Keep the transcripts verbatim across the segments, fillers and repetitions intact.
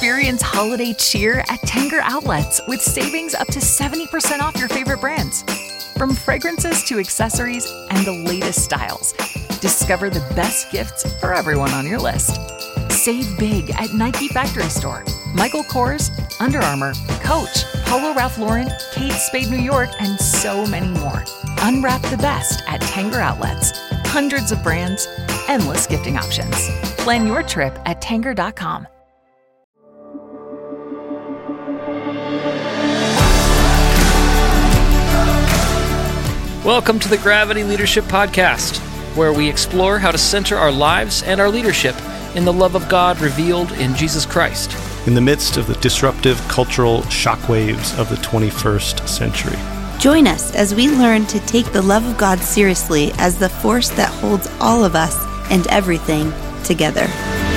Experience holiday cheer at Tanger Outlets with savings up to seventy percent off your favorite brands. From fragrances to accessories and the latest styles, discover the best gifts for everyone on your list. Save big at Nike Factory Store, Michael Kors, Under Armour, Coach, Polo Ralph Lauren, Kate Spade New York, and so many more. Unwrap the best at Tanger Outlets. Hundreds of brands, endless gifting options. Plan your trip at tanger dot com. Welcome to the Gravity Leadership Podcast, where we explore how to center our lives and our leadership in the love of God revealed in Jesus Christ. In the midst of the disruptive cultural shockwaves of the twenty-first century. Join us as we learn to take the love of God seriously as the force that holds all of us and everything together.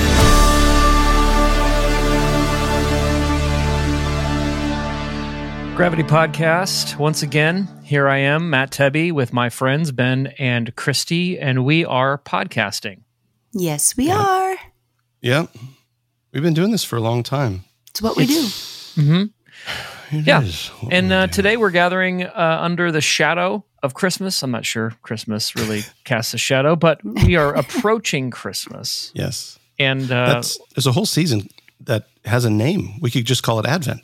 Gravity Podcast, once again, here I am, Matt Tebby, with my friends Ben and Christy, and we are podcasting. Yes, we Yeah. are. Yeah. We've been doing this for a long time. It's what we do. Mm-hmm. It Yeah. is what And we uh, do. today we're gathering uh, under the shadow of Christmas. I'm not sure Christmas really casts a shadow, but we are approaching Christmas. Yes. And uh, That's, there's a whole season that has a name. We could just call it Advent.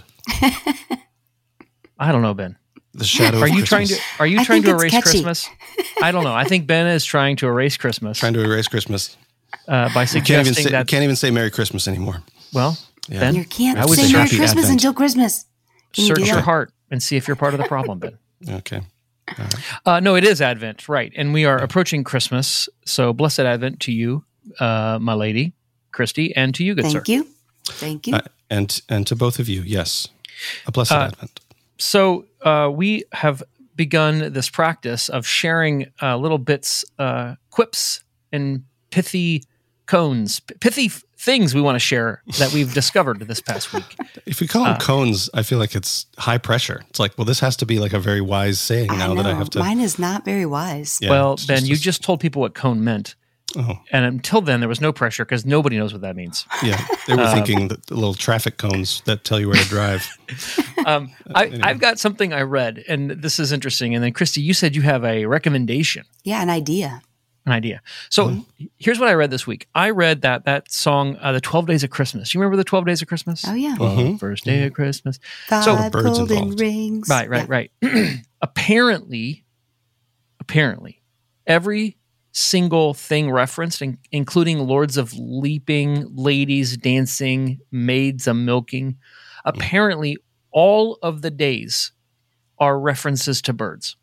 I don't know, Ben. The shadow Are of you Christmas. trying to Are you I trying to think it's erase catchy. Christmas? I don't know. I think Ben is trying to erase Christmas Trying to erase Christmas. uh, by We can't even suggesting say, we that. can't even say Merry Christmas anymore. Well, Yeah. Ben, You can't I would say say Merry Happy Christmas Advent. until Christmas. Can you search do your that? heart and see if you're part of the problem, Ben. Okay. Uh, no, it is Advent, right? And we are approaching Christmas. So blessed Advent to you, uh, my lady, Christy, and to you, good sir. Thank you. Thank you. Uh, and and to both of you, yes. A blessed Uh, Advent. So uh, we have begun this practice of sharing uh, little bits, uh, quips, and pithy cones, p- pithy f- things we want to share that we've discovered this past week. If we call them uh, cones, I feel like it's high pressure. It's like, well, this has to be like a very wise saying I now know. that I have to. Mine is not very wise. Yeah, well, it's Ben, you a- just told people what cone meant. Oh, And until then, there was no pressure because nobody knows what that means. yeah. They were Um, thinking the, the little traffic cones that tell you where to drive. Um, I, Anyway. I've got something I read, and this is interesting. And then, Christy, you said you have a recommendation, Yeah, an idea. an idea. So Mm-hmm. here's what I read this week. I read that that song, uh, "The twelve Days of Christmas." You remember the twelve Days of Christmas? Oh, yeah. Well, Mhm. first day of Christmas. Five birds golden involved. rings. Right, right, right. apparently, apparently, every single thing referenced, in, including Lords of Leaping, Ladies Dancing, Maids a Milking, apparently all of the days are references to birds.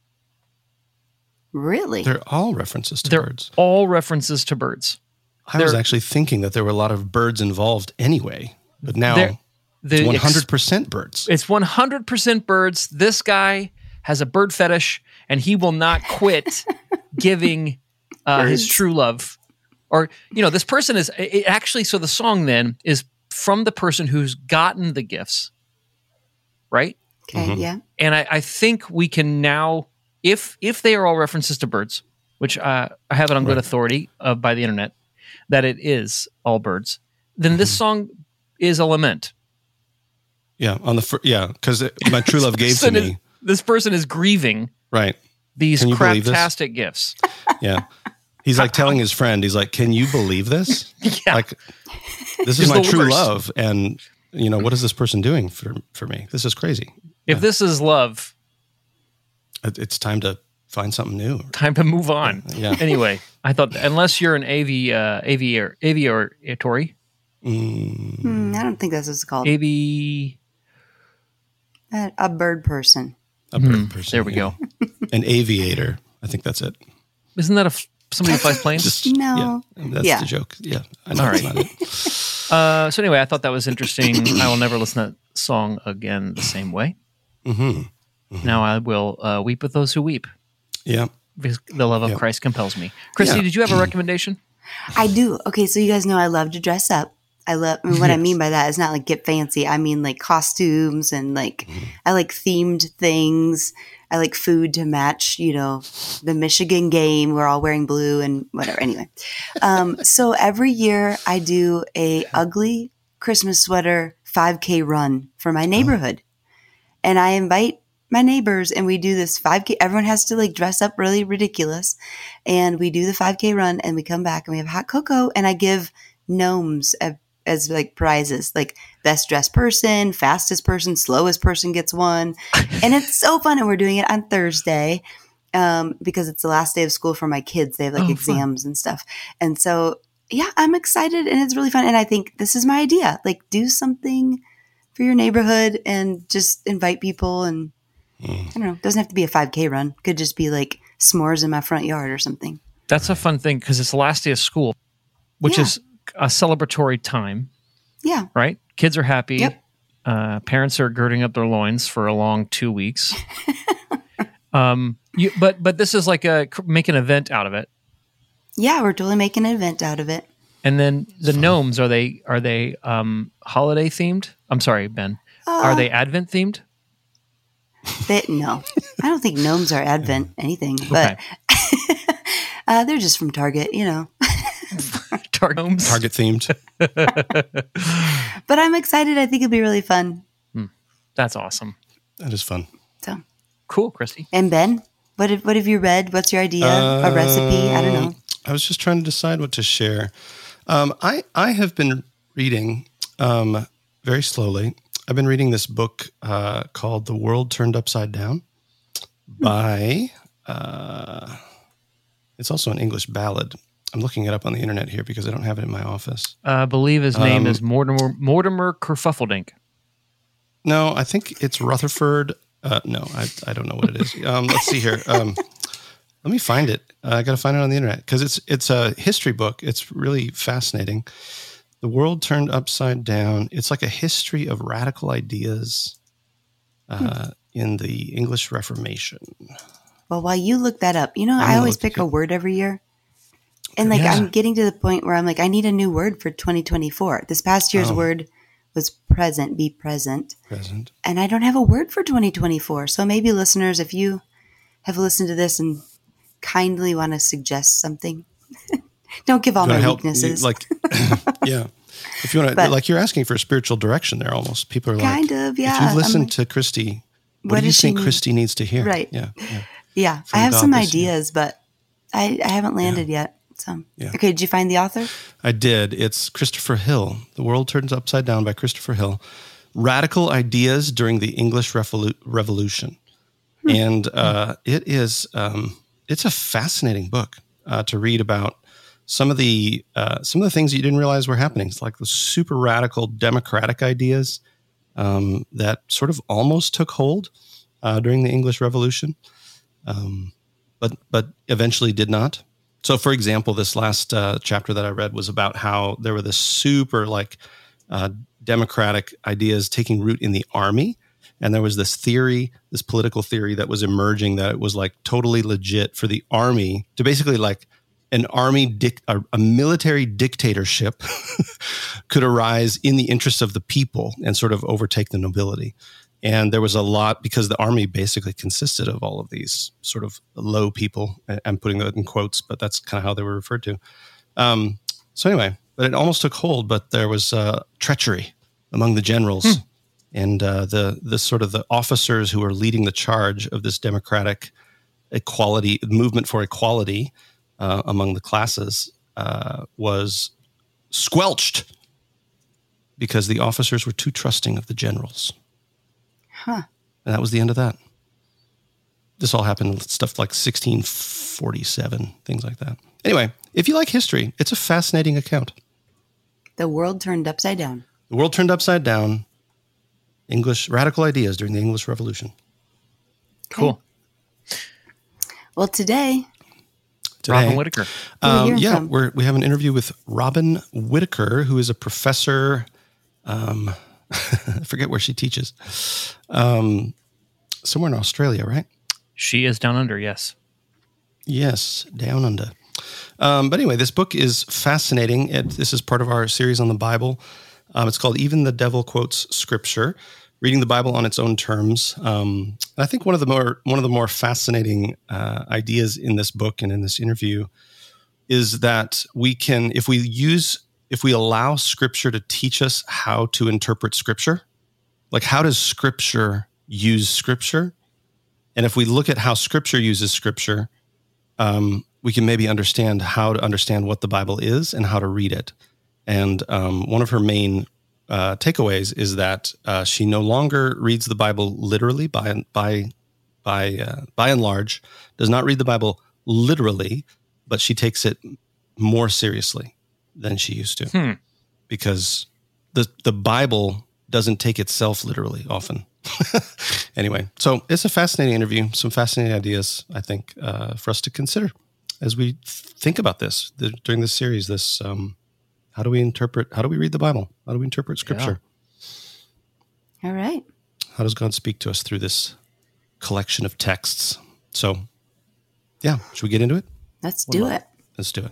Really? They're all references to They're birds. all references to birds. I was they're- actually thinking that there were a lot of birds involved anyway, but now They're- The it's one ex- hundred percent birds. It's one hundred percent birds. This guy has a bird fetish, and he will not quit giving uh, his Birds. true love. Or, you know, this person is it actually, so the song then is from the person who's gotten the gifts, right? Okay, Mhm. yeah. And I, I think we can now, if if they are all references to birds, which uh, I have it on good Right. authority uh, by the internet, that it is all birds, then this song is a lament. Yeah, on the fir- yeah, because my true love gave to Person is- me. This person is grieving Right. these Can you believe this? craptastic gifts. Yeah. He's like telling his friend, he's like, "Can you believe this? Yeah. Like, this It's is my the true worst. love, and you know what is this person doing for for me? This is crazy. If this is love, It- It's time to find something new." time to move on. Yeah. Anyway, I thought unless you're an A V uh, aviator, aviatory, Mm, Hmm, I don't think that's what it's called. A V. A, a bird person. a bird Hmm, person. there we yeah. go. An aviator. I think that's it. Isn't that a f- somebody who flies planes? Just No. Yeah, that's Yeah. the joke. Yeah, I know All that's right. not it. Uh, so anyway, I thought that was interesting. I will never listen to that song again the same way. hmm Now I will uh, weep with those who weep, Yeah. because the love of Yeah. Christ compels me. Christy, Yeah. did you have a recommendation? I do. Okay, so you guys know I love to dress up. I love, and what I Yes. mean by that is not like get fancy. I mean like costumes and like, Mm-hmm. I like themed things. I like food to match, you know, the Michigan game. We're all wearing blue and whatever. Anyway, um, so every year I do a ugly Christmas sweater five K run for my neighborhood. Oh. And I invite my neighbors and we do this five K. Everyone has to like dress up really ridiculous. And we do the five K run and we come back and we have hot cocoa and I give gnomes a, as like prizes, like best dressed person, fastest person, slowest person gets one. And it's so fun. And we're doing it on Thursday um, because it's the last day of school for my kids. They have like oh, exams fun. and stuff. And so, yeah, I'm excited and it's really fun. And I think this is my idea. Like do something for your neighborhood and just invite people. And mm. I don't know, it doesn't have to be a five K run. It could just be like s'mores in my front yard or something. That's a fun thing because it's the last day of school, which yeah. is a celebratory time. Yeah. Right? Kids are happy. Yep. Uh, parents are girding up their loins for a long two weeks. um, you, but but this is like a make an event out of it. Yeah, we're totally making an event out of it. And then the gnomes, are they are they um, holiday themed? I'm sorry, Ben. Uh, are they Advent themed? They, no, I don't think gnomes are Advent anything, but okay. uh, they're just from Target, you know. Target gnomes. Target themed. But I'm excited. I think it'll be really fun. Hmm. That's awesome. That is fun. So cool, Christy. And Ben, what have, what have you read? What's your idea? Uh, a recipe? I don't know. I was just trying to decide what to share. Um, I, I have been reading um, very slowly. I've been reading this book uh, called The World Turned Upside Down by, uh, it's also an English ballad. I'm looking it up on the internet here because I don't have it in my office. Uh, I believe his name um, is Mortimer, Mortimer Kerfuffledink. No, I think it's Rutherford. Uh, no, I, I don't know what it is. Um, let's see here. Um, Let me find it. Uh, I got to find it on the internet because it's it's a history book. It's really fascinating. The World Turned Upside Down. It's like a history of radical ideas uh, hmm. in the English Reformation. Well, while you look that up, you know, I'm I always pick a word every year. And like, yeah. I'm getting to the point where I'm like, I need a new word for twenty twenty-four. This past year's oh. word was present, be present. Present. And I don't have a word for twenty twenty-four. So maybe listeners, if you have listened to this and kindly want to suggest something. Don't give all my help, weaknesses. Like, yeah. If you want to, like you're asking for spiritual direction there almost. People are like, kind of, yeah. If you've listened like, to Christy, what, what do you think need? Christy needs to hear? Right. Yeah. Yeah. yeah. I have God some ideas, year. but I, I haven't landed yeah. yet. So, yeah. Okay. Did you find the author? I did. It's Christopher Hill. The World Turns Upside Down by Christopher Hill. Radical Ideas During the English Revolu- Revolution. Hmm. And uh, it is, um, it's a fascinating book uh, to read about some of the uh, some of the things you didn't realize were happening. It's like the super radical democratic ideas um, that sort of almost took hold uh, during the English Revolution, um, but but eventually did not. So, for example, this last uh, chapter that I read was about how there were this super like uh, democratic ideas taking root in the army. And there was this theory, this political theory that was emerging that it was like totally legit for the army to basically like an army, dic- a, a military dictatorship could arise in the interest of the people and sort of overtake the nobility. And there was a lot because the army basically consisted of all of these sort of low people. I'm putting that in quotes, but that's kind of how they were referred to. Um, so anyway, but it almost took hold, but there was uh, treachery among the generals. Hmm. And uh, the the sort of the officers who are leading the charge of this democratic equality movement for equality uh, among the classes uh, was squelched because the officers were too trusting of the generals. Huh. And that was the end of that. This all happened stuff like sixteen forty-seven, things like that. Anyway, if you like history, it's a fascinating account. The World Turned Upside Down. The World Turned Upside Down. English radical ideas during the English Revolution. Cool. Well, today, today Robin Whitaker. Um, yeah, we're, we have an interview with Robin Whitaker, who is a professor. Um, I forget where she teaches. Um, somewhere in Australia, right? She is down under. Yes. Yes, down under. Um, but anyway, this book is fascinating. It, this is part of our series on the Bible. Um, it's called Even the Devil Quotes Scripture, reading the Bible on its own terms. Um, I think one of the more one of the more fascinating uh, ideas in this book and in this interview is that we can, if we use if we allow Scripture to teach us how to interpret Scripture, like how does Scripture use Scripture? And if we look at how Scripture uses Scripture, um, we can maybe understand how to understand what the Bible is and how to read it. And um, one of her main uh, takeaways is that uh, she no longer reads the Bible literally by by by uh, by and large, does not read the Bible literally, but she takes it more seriously than she used to, Hmm. because the the Bible doesn't take itself literally often. Anyway, so it's a fascinating interview, some fascinating ideas, I think, uh, for us to consider as we think about this the, during this series. This, um, how do we interpret, how do we read the Bible? How do we interpret Scripture? All right. How does God speak to us through this collection of texts? So, yeah, should we get into it? Let's do it. Let's do it.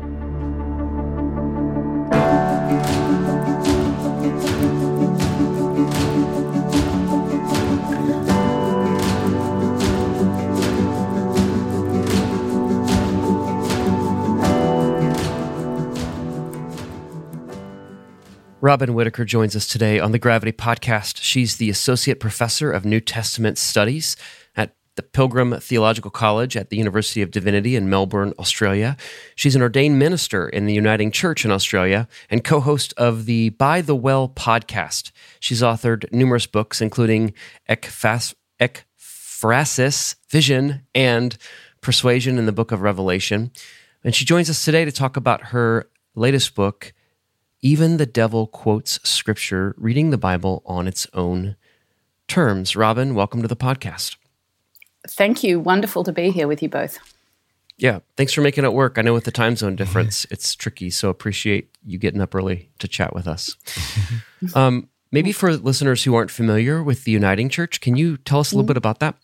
Robin Whitaker joins us today on the Gravity Podcast. She's the Associate Professor of New Testament Studies at the Pilgrim Theological College at the University of Divinity in Melbourne, Australia. She's an ordained minister in the Uniting Church in Australia and co-host of the By the Well podcast. She's authored numerous books, including Ekphas- Ekphrasis, Vision, and Persuasion in the Book of Revelation. And she joins us today to talk about her latest book, Even the Devil Quotes Scripture, Reading the Bible on Its Own Terms. Robin, welcome to the podcast. Thank you. Wonderful to be here with you both. Yeah, thanks for making it work. I know with the time zone difference, it's tricky, so appreciate you getting up early to chat with us. um, maybe for listeners who aren't familiar with the Uniting Church, can you tell us a little bit about that?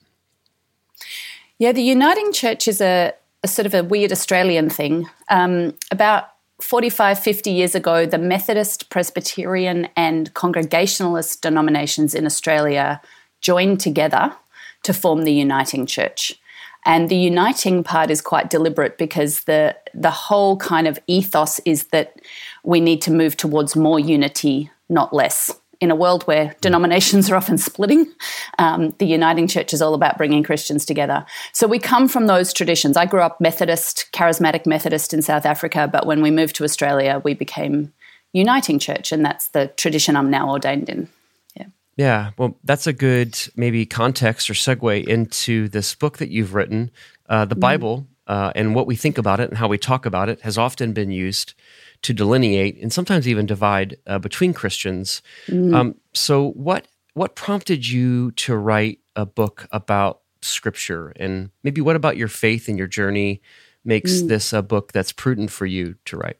Yeah, the Uniting Church is a, a sort of a weird Australian thing. Um, about forty-five, fifty years ago, the Methodist, Presbyterian, and Congregationalist denominations in Australia joined together to form the Uniting Church. And the uniting part is quite deliberate because the the whole kind of ethos is that we need to move towards more unity, not less. In a world where denominations are often splitting, um, the Uniting Church is all about bringing Christians together. So we come from those traditions. I grew up Methodist, charismatic Methodist in South Africa, but when we moved to Australia, we became Uniting Church, and that's the tradition I'm now ordained in. Yeah. Yeah, well, that's a good maybe context or segue into this book that you've written. Uh, the Bible uh, and what we think about it and how we talk about it has often been used to delineate and sometimes even divide uh, between Christians. Mm. Um, so what what prompted you to write a book about Scripture? And maybe what about your faith and your journey makes mm. this a book that's prudent for you to write?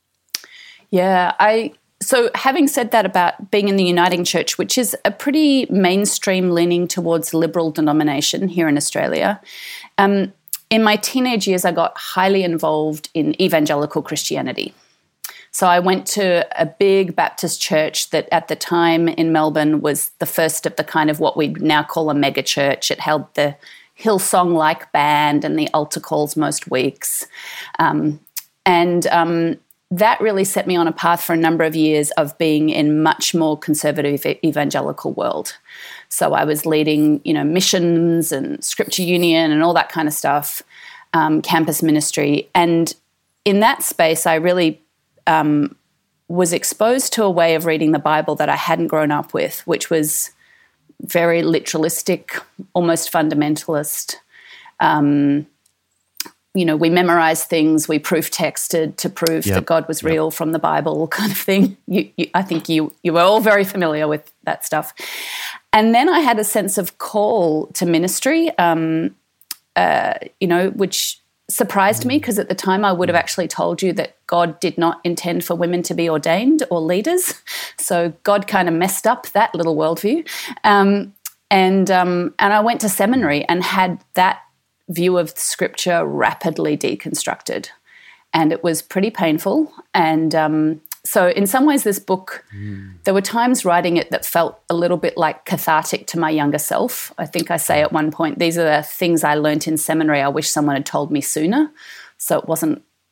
Yeah, I so having said that about being in the Uniting Church, which is a pretty mainstream leaning towards liberal denomination here in Australia, um, in my teenage years I got highly involved in evangelical Christianity. So I went to a big Baptist church that at the time in Melbourne was the first of the kind of what we now call a mega church. It held the Hillsong-like band and the altar calls most weeks. Um, and um, that really set me on a path for a number of years of being in much more conservative evangelical world. So I was leading, you know, missions and Scripture Union and all that kind of stuff, um, campus ministry. And in that space, I really Um, was exposed to a way of reading the Bible that I hadn't grown up with, which was very literalistic, almost fundamentalist. Um, you know, we memorized things, we proof texted to prove yep. that God was real yep. from the Bible, kind of thing. You, you, I think you you were all very familiar with that stuff. And then I had a sense of call to ministry, um, uh, you know, which surprised me because at the time I would have actually told you that God did not intend for women to be ordained or leaders. So God kind of messed up that little worldview. Um, and um, and I went to seminary and had that view of Scripture rapidly deconstructed. And it was pretty painful. And um, so in some ways this book, mm. there were times writing it that felt a little bit like cathartic to my younger self. I think I say at one point, these are the things I learnt in seminary I wish someone had told me sooner. So it wasn't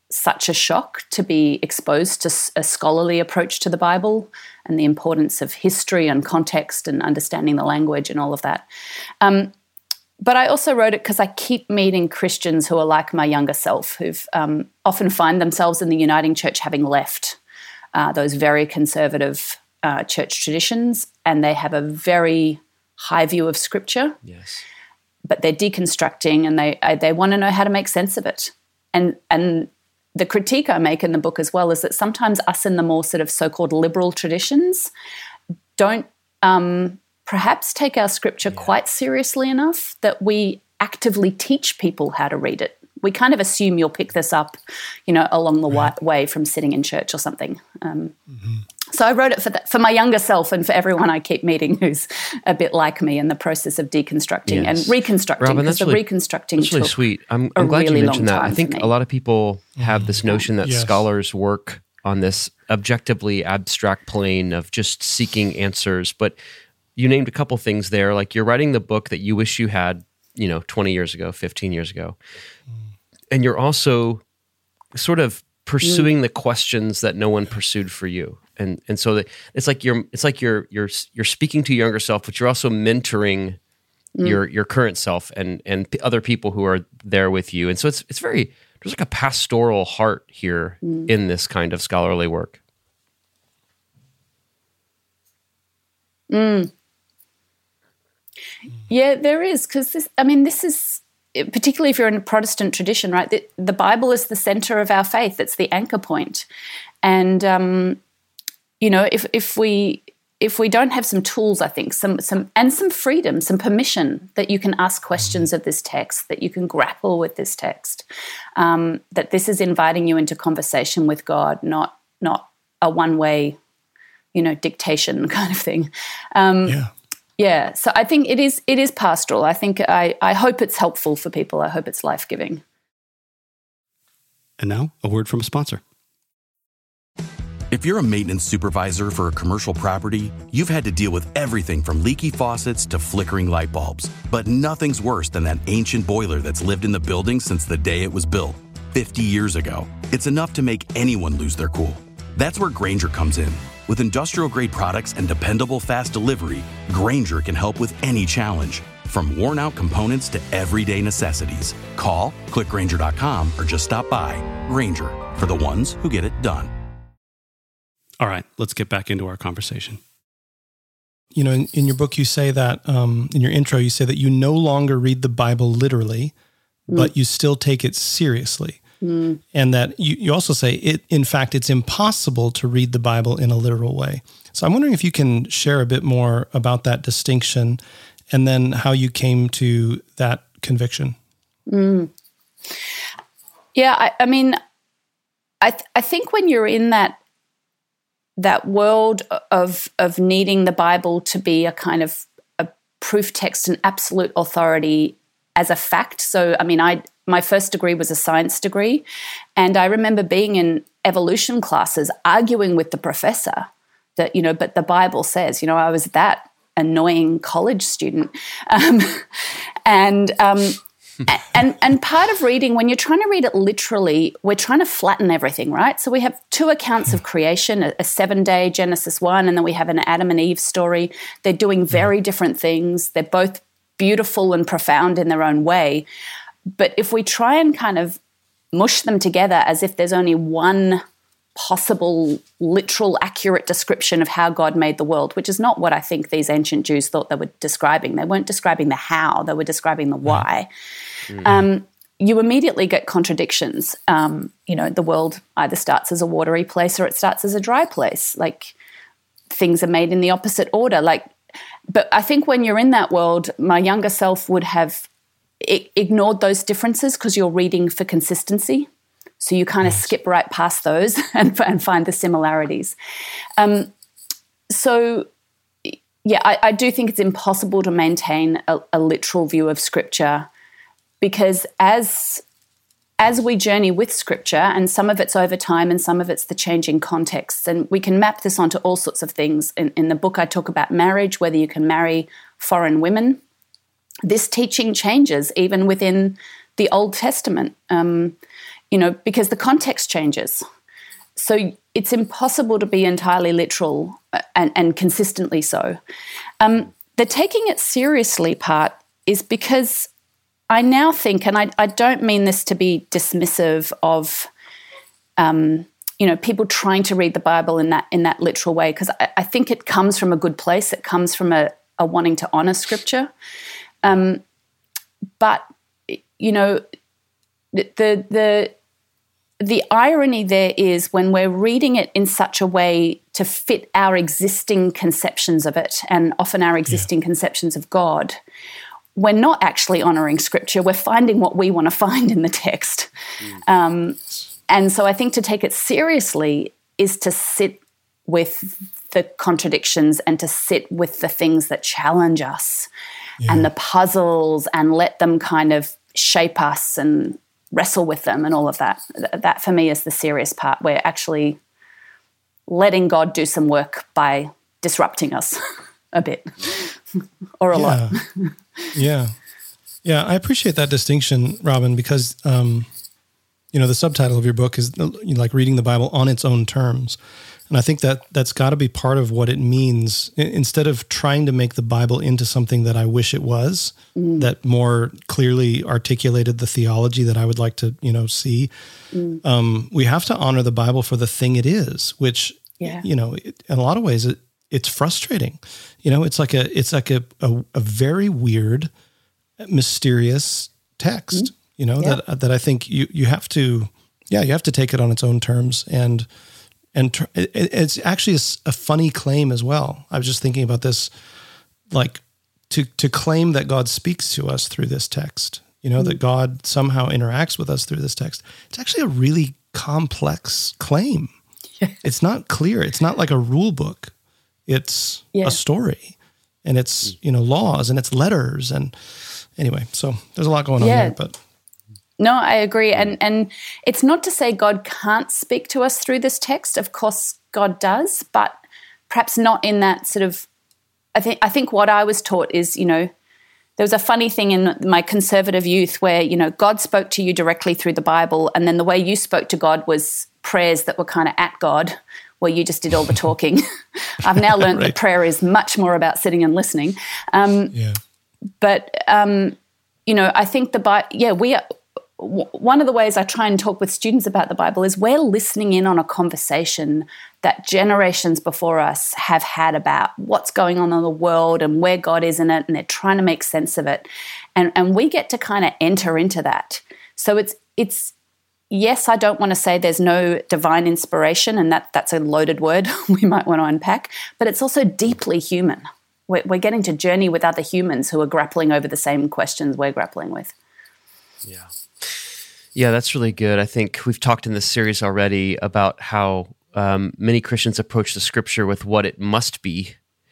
such a shock to be exposed to a scholarly approach to the Bible and the importance of history and context and understanding the language and all of that. Um, but I also wrote it because I keep meeting Christians who are like my younger self, who've um, often find themselves in the Uniting Church having left uh, those very conservative uh, church traditions, and they have a very high view of Scripture. Yes. But they're deconstructing, and they they want to know how to make sense of it. And and the critique I make in the book as well is that sometimes us in the more sort of so-called liberal traditions don't um, perhaps take our Scripture yeah. quite seriously enough that we actively teach people how to read it. We kind of assume you'll pick this up, you know, along the right. way from sitting in church or something. Um, mm-hmm. So I wrote it for the, for my younger self and for everyone I keep meeting who's a bit like me in the process of deconstructing yes. and reconstructing. Robin, because the really, reconstructing that's really took sweet. I'm, I'm glad really you mentioned that. I think a a lot of people have this notion that yes. scholars work on this objectively abstract plane of just seeking answers. But you named a couple things there, like you're writing the book that you wish you had, you know, twenty years ago, fifteen years ago. And you're also sort of pursuing mm. the questions that no one pursued for you. And and so that it's like you're it's like you're you're you're speaking to your younger self, but you're also mentoring mm. your your current self and and p- other people who are there with you. And so it's it's very there's like a pastoral heart here mm. in this kind of scholarly work. Mm. Yeah, there is, because this. I mean, this is. Particularly if you're in a Protestant tradition, right? The, the Bible is the center of our faith. It's the anchor point. And, um, you know, if if we if we don't have some tools, I think, some some and some freedom, some permission that you can ask questions of this text, that you can grapple with this text, um, that this is inviting you into conversation with God, not not a one-way, you know, dictation kind of thing. Um, yeah. Yeah, so I think it is it is pastoral. I think I, I hope it's helpful for people. I hope it's life-giving. And now, a word from a sponsor. If you're a maintenance supervisor for a commercial property, you've had to deal with everything from leaky faucets to flickering light bulbs. But nothing's worse than that ancient boiler that's lived in the building since the day it was built, fifty years ago. It's enough to make anyone lose their cool. That's where Grainger comes in. With industrial-grade products and dependable fast delivery, Grainger can help with any challenge. From worn-out components to everyday necessities. Call, click Grainger dot com, or just stop by. Grainger, for the ones who get it done. All right, let's get back into our conversation. You know, in, in your book, you say that, um, in your intro, you say that you no longer read the Bible literally, mm. but you still take it seriously. Mm. And that you, you also say, it. in fact, it's impossible to read the Bible in a literal way. So I'm wondering if you can share a bit more about that distinction and then how you came to that conviction. Mm. Yeah, I, I mean, I th- I think when you're in that that world of of needing the Bible to be a kind of a proof text and absolute authority as a fact. So, I mean, I my first degree was a science degree, and I remember being in evolution classes arguing with the professor that, you know, but the Bible says, you know, I was that annoying college student. Um, and um, and and part of reading, when you're trying to read it literally, we're trying to flatten everything, right? So we have two accounts of creation, a, a seven-day Genesis one, and then we have an Adam and Eve story. They're doing very different things. They're both beautiful and profound in their own way. But if we try and kind of mush them together as if there's only one possible, literal, accurate description of how God made the world, which is not what I think these ancient Jews thought they were describing. They weren't describing the how, they were describing the why. Mm-hmm. Um, you immediately get contradictions. Um, you know, the world either starts as a watery place or it starts as a dry place. Like, things are made in the opposite order. Like, but I think when you're in that world, my younger self would have I- ignored those differences because you're reading for consistency. So you kind of yes. skip right past those and, and find the similarities. Um, so, yeah, I, I do think it's impossible to maintain a, a literal view of Scripture because as as we journey with Scripture, and some of it's over time and some of it's the changing contexts, and we can map this onto all sorts of things. In, in the book, I talk about marriage, whether you can marry foreign women. This teaching changes even within the Old Testament. Um, you know, because the context changes. So it's impossible to be entirely literal and, and consistently so. Um, the taking it seriously part is because I now think, and I, I don't mean this to be dismissive of, um, you know, people trying to read the Bible in that in that literal way, because I, I think it comes from a good place. It comes from a, a wanting to honor Scripture. Um, but, you know, the the the irony there is when we're reading it in such a way to fit our existing conceptions of it, and often our existing yeah. conceptions of God, we're not actually honoring Scripture. We're finding what we want to find in the text. Mm. Um, and so I think to take it seriously is to sit with the contradictions and to sit with the things that challenge us yeah. and the puzzles, and let them kind of shape us and wrestle with them and all of that. That for me is the serious part. We're actually letting God do some work by disrupting us a bit or a yeah. lot. yeah. Yeah. I appreciate that distinction, Robin, because, um, you know, the subtitle of your book is you know, like reading the Bible on its own terms. And I think that that's got to be part of what it means. Instead of trying to make the Bible into something that I wish it was, mm. that more clearly articulated the theology that I would like to, you know, see, mm. um, we have to honor the Bible for the thing it is, which, yeah. you know, it, in a lot of ways, it, it's frustrating. You know, it's like a it's like a a, a very weird, mysterious text. Mm. You know yeah. that that I think you you have to, yeah, you have to take it on its own terms. And And tr- it, it's actually a, a funny claim as well. I was just thinking about this, like to to claim that God speaks to us through this text, you know, mm-hmm. that God somehow interacts with us through this text. It's actually a really complex claim. Yeah. It's not clear. It's not like a rule book. It's yeah. a story, and it's, you know, laws, and it's letters. And anyway, so there's a lot going on yeah. there, but. No, I agree. And and it's not to say God can't speak to us through this text. Of course, God does, but perhaps not in that sort of, I think I think what I was taught is, you know, there was a funny thing in my conservative youth where, you know, God spoke to you directly through the Bible, and then the way you spoke to God was prayers that were kind of at God, where you just did all the talking. I've now learned right. that prayer is much more about sitting and listening. Um, yeah. But, um, you know, I think the Bible, yeah, we are, one of the ways I try and talk with students about the Bible is we're listening in on a conversation that generations before us have had about what's going on in the world and where God is in it, and they're trying to make sense of it. And, and we get to kind of enter into that. So it's, it's yes, I don't want to say there's no divine inspiration, and that that's a loaded word we might want to unpack, but it's also deeply human. We're, we're getting to journey with other humans who are grappling over the same questions we're grappling with. Yeah. Yeah, that's really good. I think we've talked in this series already about how um, many Christians approach the Scripture with what it must be.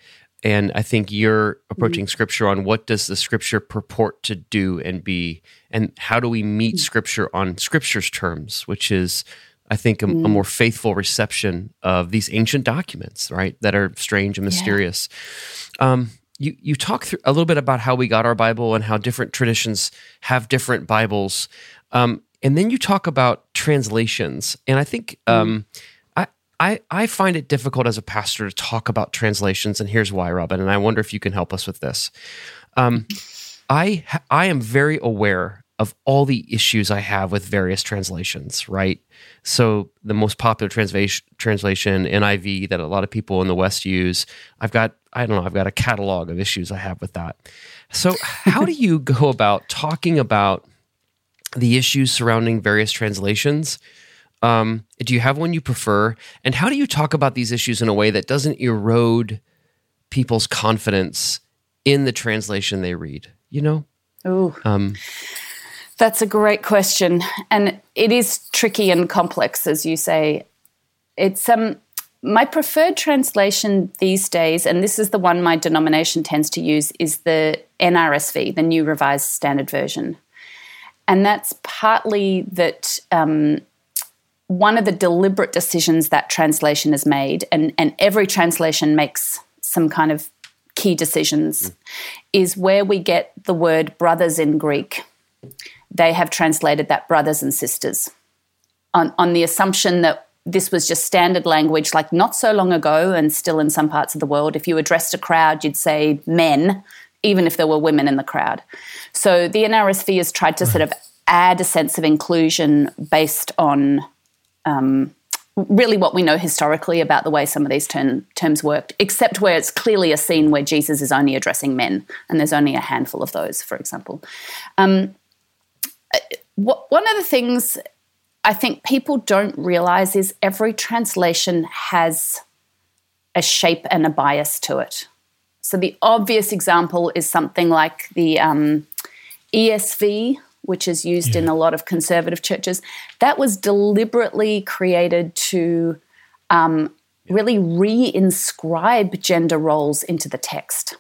And I think you're approaching mm-hmm. Scripture on what does the Scripture purport to do and be, and how do we meet mm-hmm. Scripture on Scripture's terms, which is, I think, a, mm-hmm. a more faithful reception of these ancient documents, right, that are strange and mysterious. Yeah. Um, you you talk through a little bit about how we got our Bible and how different traditions have different Bibles. Um, And then you talk about translations, and I think um, I, I I find it difficult as a pastor to talk about translations, and here's why, Robin. And I wonder if you can help us with this. Um, I I am very aware of all the issues I have with various translations, right? So the most popular translation, translation N I V, that a lot of people in the West use, I've got I don't know, I've got a catalog of issues I have with that. So how do you go about talking about the issues surrounding various translations? Um, do you have one you prefer? And how do you talk about these issues in a way that doesn't erode people's confidence in the translation they read? You know? Ooh, um, that's a great question. And it is tricky and complex, as you say. It's um, my preferred translation these days, and this is the one my denomination tends to use, is the N R S V, the New Revised Standard Version. And that's partly that um, one of the deliberate decisions that translation has made, and, and every translation makes some kind of key decisions, mm. is where we get the word brothers in Greek. They have translated that brothers and sisters. on, on the assumption that this was just standard language, like not so long ago and still in some parts of the world. If you addressed a crowd, you'd say men, even if there were women in the crowd. So the N R S V has tried to right. sort of add a sense of inclusion based on um, really what we know historically about the way some of these term, terms worked, except where it's clearly a scene where Jesus is only addressing men, and there's only a handful of those, for example. Um, what, one of the things I think people don't realize is every translation has a shape and a bias to it. So the obvious example is something like the um, E S V, which is used yeah. in a lot of conservative churches. That was deliberately created to um, really re-inscribe gender roles into the text.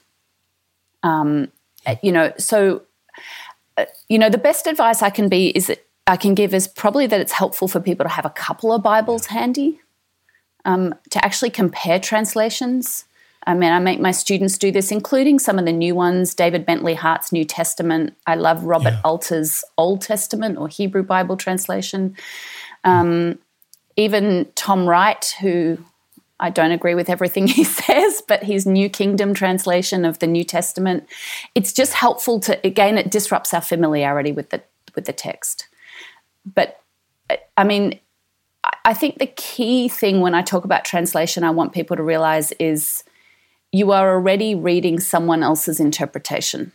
Um, you know, so, uh, you know, the best advice I can be is that I can give is probably that it's helpful for people to have a couple of Bibles handy um, to actually compare translations. I mean, I make my students do this, including some of the new ones, David Bentley Hart's New Testament. I love Robert yeah. Alter's Old Testament or Hebrew Bible translation. Um, even Tom Wright, who I don't agree with everything he says, but his New Kingdom translation of the New Testament. It's just helpful to, again, it disrupts our familiarity with the with the text. But, I mean, I think the key thing when I talk about translation I want people to realize is you are already reading someone else's interpretation.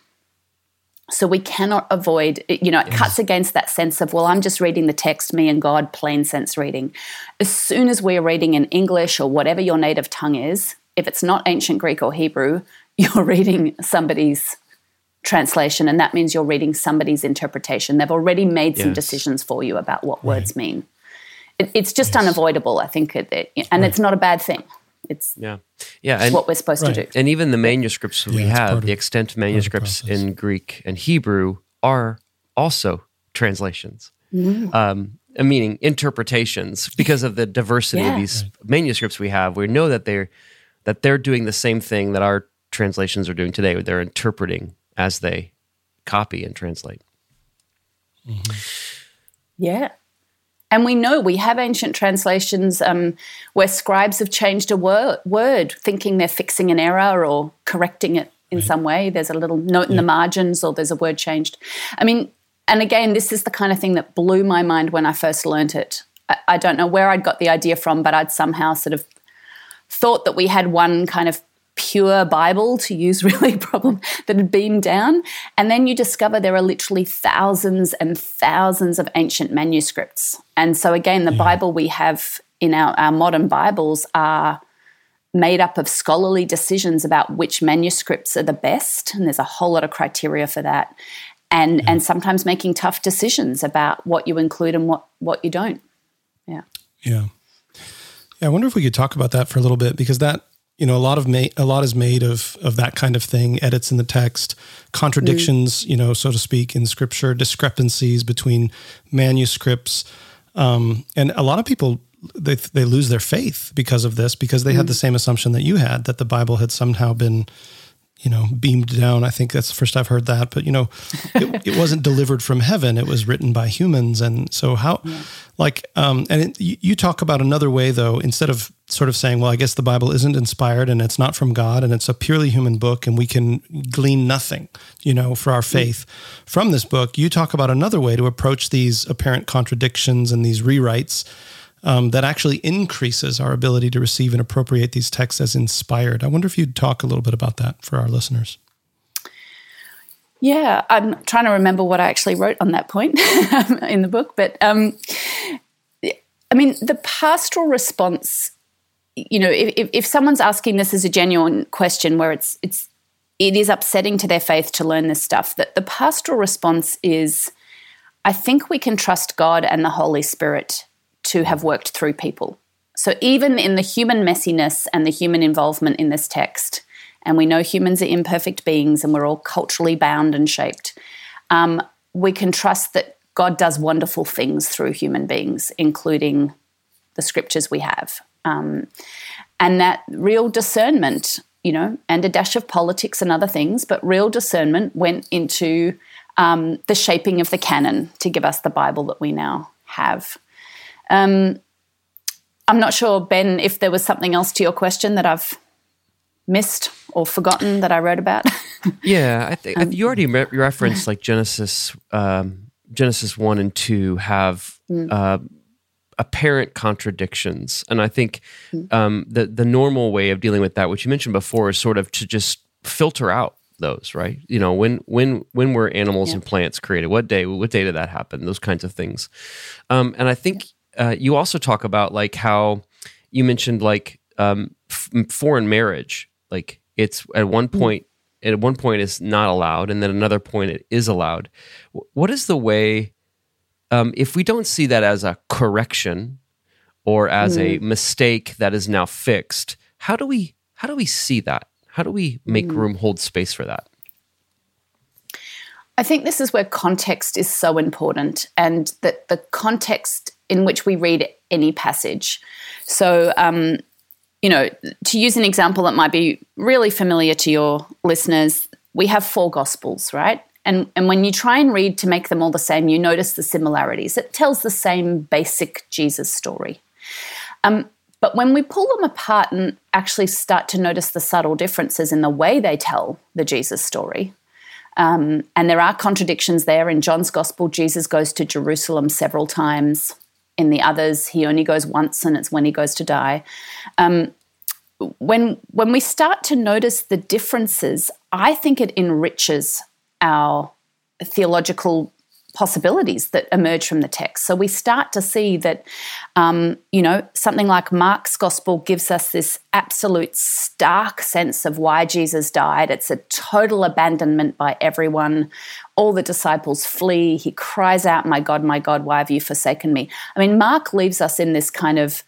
So we cannot avoid, you know, it yes. cuts against that sense of, well, I'm just reading the text, me and God, plain sense reading. As soon as we're reading in English or whatever your native tongue is, if it's not ancient Greek or Hebrew, you're reading somebody's translation, and that means you're reading somebody's interpretation. They've already made yes. some decisions for you about what right. words mean. It, it's just yes. unavoidable, I think, it, it, and right. it's not a bad thing. It's yeah, yeah, and, what we're supposed right. to do. And even the manuscripts we yeah, have, the extant manuscripts in Greek and Hebrew are also translations, mm. um, meaning interpretations, because of the diversity yeah. of these right. manuscripts we have. We know that they're that they're doing the same thing that our translations are doing today. They're interpreting as they copy and translate. Mm-hmm. Yeah. And we know we have ancient translations um, where scribes have changed a word, word, thinking they're fixing an error or correcting it in right. some way. There's a little note in yeah. the margins or there's a word changed. I mean, and again, this is the kind of thing that blew my mind when I first learnt it. I, I don't know where I'd got the idea from, but I'd somehow sort of thought that we had one kind of pure Bible, to use really problem, that had beamed down. And then you discover there are literally thousands and thousands of ancient manuscripts. And so again, the yeah. Bible we have in our, our modern Bibles are made up of scholarly decisions about which manuscripts are the best. And there's a whole lot of criteria for that. And yeah. and sometimes making tough decisions about what you include and what, what you don't. Yeah. Yeah. Yeah. I wonder if we could talk about that for a little bit, because that, you know, a lot of ma- a lot is made of of that kind of thing, edits in the text, contradictions, mm. you know, so to speak, in Scripture, discrepancies between manuscripts, um, and a lot of people they they lose their faith because of this, because they mm. had the same assumption that you had, that the Bible had somehow been, you know, beamed down. I think that's the first I've heard that, but you know, it, it wasn't delivered from heaven; it was written by humans, and so how, yeah. like, um, and it, you, you talk about another way though, instead of sort of saying, well, I guess the Bible isn't inspired and it's not from God and it's a purely human book and we can glean nothing, you know, for our faith from this book. You talk about another way to approach these apparent contradictions and these rewrites um, that actually increases our ability to receive and appropriate these texts as inspired. I wonder if you'd talk a little bit about that for our listeners. Yeah, I'm trying to remember what I actually wrote on that point in the book, but um, I mean, the pastoral response, you know, if, if someone's asking this as a genuine question where it's it's it is upsetting to their faith to learn this stuff, that the pastoral response is, I think we can trust God and the Holy Spirit to have worked through people. So even in the human messiness and the human involvement in this text, and we know humans are imperfect beings and we're all culturally bound and shaped, um, we can trust that God does wonderful things through human beings, including the scriptures we have. Um, and that real discernment, you know, and a dash of politics and other things, but real discernment went into um, the shaping of the canon to give us the Bible that we now have. Um, I'm not sure, Ben, if there was something else to your question that I've missed or forgotten that I wrote about. Yeah, I think um, you already re- referenced like Genesis, um, Genesis one and two have mm. uh, apparent contradictions, and I think mm. um, the the normal way of dealing with that, which you mentioned before, is sort of to just filter out those, right? You know, when when when were animals yeah. and plants created? What day? What day did that happen? Those kinds of things, um, and I think uh, you also talk about like how you mentioned like um, f- foreign marriage, like it's at one point. Mm. At one point is not allowed, and then another point it is allowed. What is the way, um, if we don't see that as a correction or as mm. a mistake that is now fixed, how do we how do we see that? How do we make mm. room, hold space for that? I think this is where context is so important, and that the context in which we read any passage. So, um, you know, to use an example that might be really familiar to your listeners, we have four Gospels, right? And and when you try and read to make them all the same, you notice the similarities. It tells the same basic Jesus story. Um, but when we pull them apart and actually start to notice the subtle differences in the way they tell the Jesus story, um, and there are contradictions there. In John's Gospel, Jesus goes to Jerusalem several times. In the others, he only goes once, and it's when he goes to die. Um, when when we start to notice the differences, I think it enriches our theological possibilities that emerge from the text. So we start to see that, um, you know, something like Mark's Gospel gives us this absolute stark sense of why Jesus died. It's a total abandonment by everyone. All the disciples flee. He cries out, "My God, my God, why have you forsaken me?" I mean, Mark leaves us in this kind of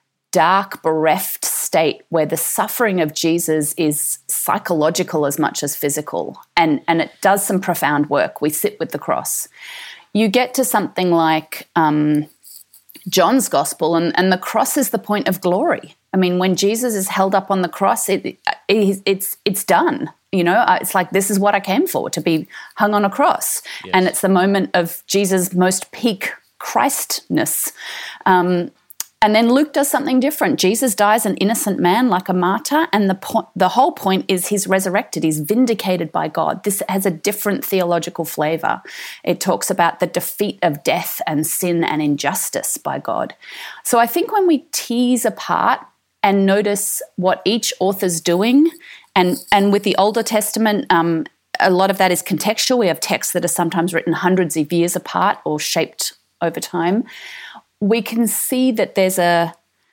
dark, bereft state where the suffering of Jesus is psychological as much as physical, and, and it does some profound work. We sit with the cross. You get to something like um, John's Gospel, and, and the cross is the point of glory. I mean, when Jesus is held up on the cross, it, it, it's it's done. You know, it's like, this is what I came for, to be hung on a cross. Yes. And it's the moment of Jesus' most peak Christness. Um, and then Luke does something different. Jesus dies an innocent man like a martyr, and the po- the whole point is he's resurrected. He's vindicated by God. This has a different theological flavor. It talks about the defeat of death and sin and injustice by God. So I think when we tease apart and notice what each author's doing, and, and with the Older Testament, um, a lot of that is contextual. We have texts that are sometimes written hundreds of years apart or shaped over time. We can see that there's a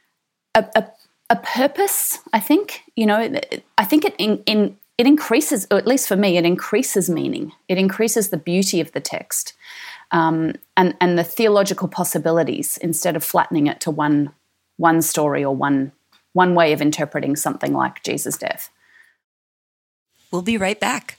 a, a, a purpose, I think. You know, I think it in, in it increases, or at least for me, it increases meaning. It increases the beauty of the text um, and, and the theological possibilities, instead of flattening it to one one story or one one way of interpreting something like Jesus' death. We'll be right back.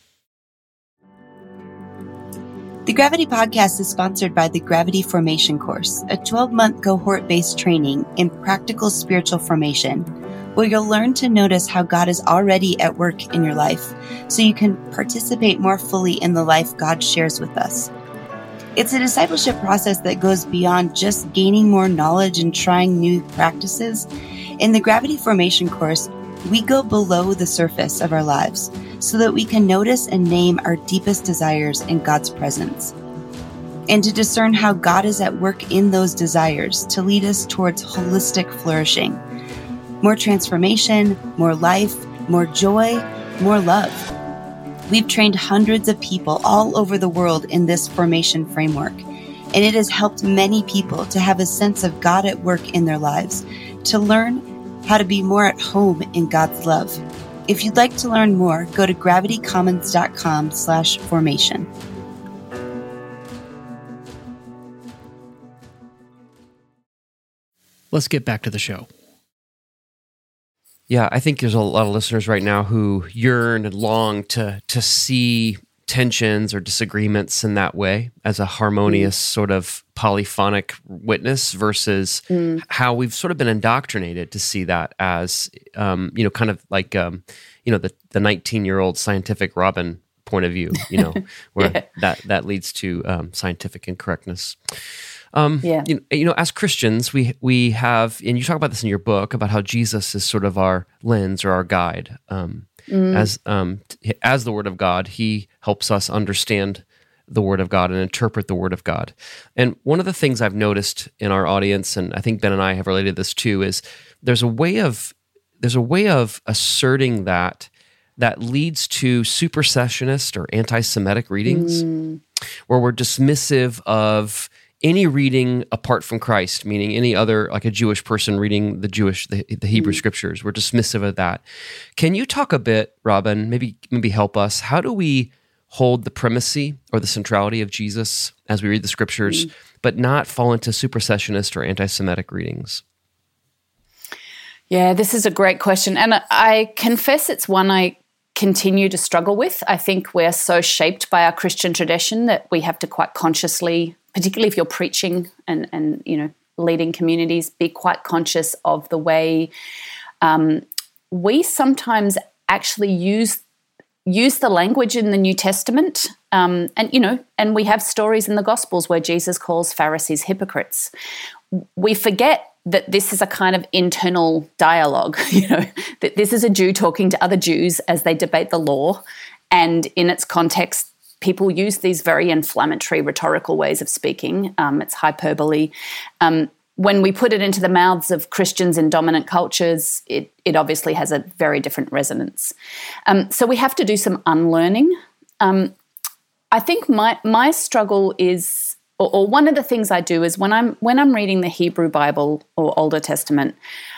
The Gravity Podcast is sponsored by the Gravity Formation Course, a twelve-month cohort-based training in practical spiritual formation, where you'll learn to notice how God is already at work in your life, so you can participate more fully in the life God shares with us. It's a discipleship process that goes beyond just gaining more knowledge and trying new practices. In the Gravity Formation Course, we go below the surface of our lives so that we can notice and name our deepest desires in God's presence, and to discern how God is at work in those desires to lead us towards holistic flourishing, more transformation, more life, more joy, more love. We've trained hundreds of people all over the world in this formation framework, and it has helped many people to have a sense of God at work in their lives, to learn how to be more at home in God's love. If you'd like to learn more, go to gravitycommons.com slash formation. Let's get back to the show. Yeah, I think there's a lot of listeners right now who yearn and long to to see tensions or disagreements in that way, as a harmonious mm. sort of polyphonic witness, versus mm. how we've sort of been indoctrinated to see that as, um, you know, kind of like, um, you know, the the nineteen-year-old scientific Robin point of view, you know, where yeah. that, that leads to um, scientific incorrectness. Um, Yeah. you, you know, as Christians, we we have, and you talk about this in your book, about how Jesus is sort of our lens or our guide. Um, as um, t- as the Word of God, He helps us understand the Word of God and interpret the Word of God. And one of the things I've noticed in our audience, and I think Ben and I have related this too, is there's a way of there's a way of asserting that that leads to supersessionist or anti-Semitic readings, Mm. where we're dismissive of any reading apart from Christ, meaning any other, like a Jewish person reading the Jewish, the, the Hebrew Mm. scriptures. We're dismissive of that. Can you talk a bit, Robin, maybe maybe help us? How do we hold the primacy or the centrality of Jesus as we read the scriptures, Mm. but not fall into supersessionist or anti-Semitic readings? Yeah, this is a great question. And I confess it's one I continue to struggle with. I think we're so shaped by our Christian tradition that we have to quite consciously, particularly if you're preaching and, and you know, leading communities, be quite conscious of the way um, we sometimes actually use use the language in the New Testament. Um, and, you know, and we have stories in the Gospels where Jesus calls Pharisees hypocrites. We forget that this is a kind of internal dialogue, you know, that this is a Jew talking to other Jews as they debate the law. And in its context, people use these very inflammatory rhetorical ways of speaking. Um, it's hyperbole. Um, when we put it into the mouths of Christians in dominant cultures, it, it obviously has a very different resonance. Um, so we have to do some unlearning. Um, I think my my struggle is, Or, or one of the things I do is when I'm when I'm reading the Hebrew Bible or Older Testament,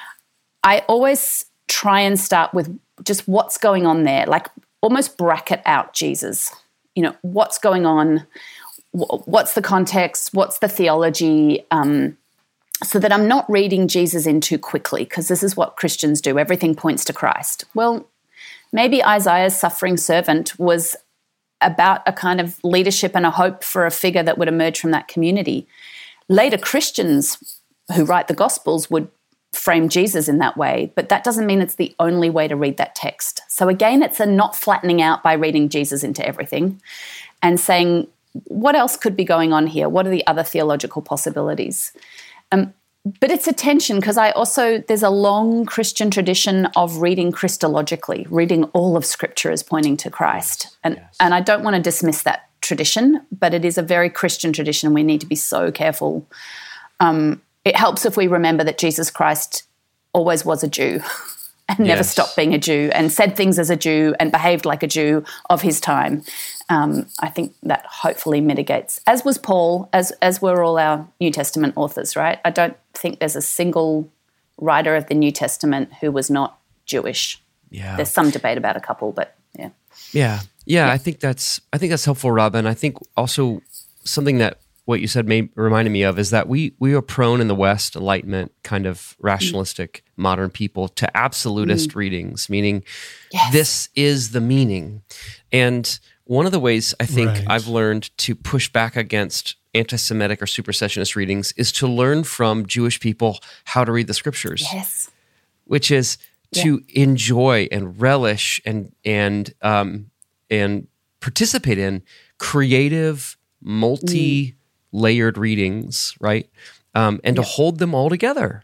I always try and start with just what's going on there, like almost bracket out Jesus. You know, what's going on, what's the context, what's the theology, um, so that I'm not reading Jesus in too quickly, because this is what Christians do. Everything points to Christ. Well, maybe Isaiah's suffering servant was about a kind of leadership and a hope for a figure that would emerge from that community. Later Christians who write the Gospels would frame Jesus in that way, but that doesn't mean it's the only way to read that text. So again, it's a not flattening out by reading Jesus into everything and saying, what else could be going on here? What are the other theological possibilities? Um, But it's a tension, because I also, there's a long Christian tradition of reading Christologically, reading all of Scripture as pointing to Christ. And, Yes. and I don't want to dismiss that tradition, but it is a very Christian tradition. We need to be so careful. Um, it helps if we remember that Jesus Christ always was a Jew and never Yes. stopped being a Jew and said things as a Jew and behaved like a Jew of his time. Um, I think that hopefully mitigates, as was Paul, as as were all our New Testament authors, right? I don't think there's a single writer of the New Testament who was not Jewish. Yeah. There's some debate about a couple, but yeah. Yeah. Yeah, I think that's I think that's helpful, Robin. I think also something that what you said made, reminded me of is that we we are prone in the West, Enlightenment, kind of rationalistic mm. modern people, to absolutist mm. readings, meaning yes. this is the meaning. And one of the ways I think Right. I've learned to push back against anti-Semitic or supersessionist readings is to learn from Jewish people how to read the scriptures. Yes. Which is to yeah. enjoy and relish and and um, and participate in creative, multi-layered mm. readings, right? Um, and yep. to hold them all together.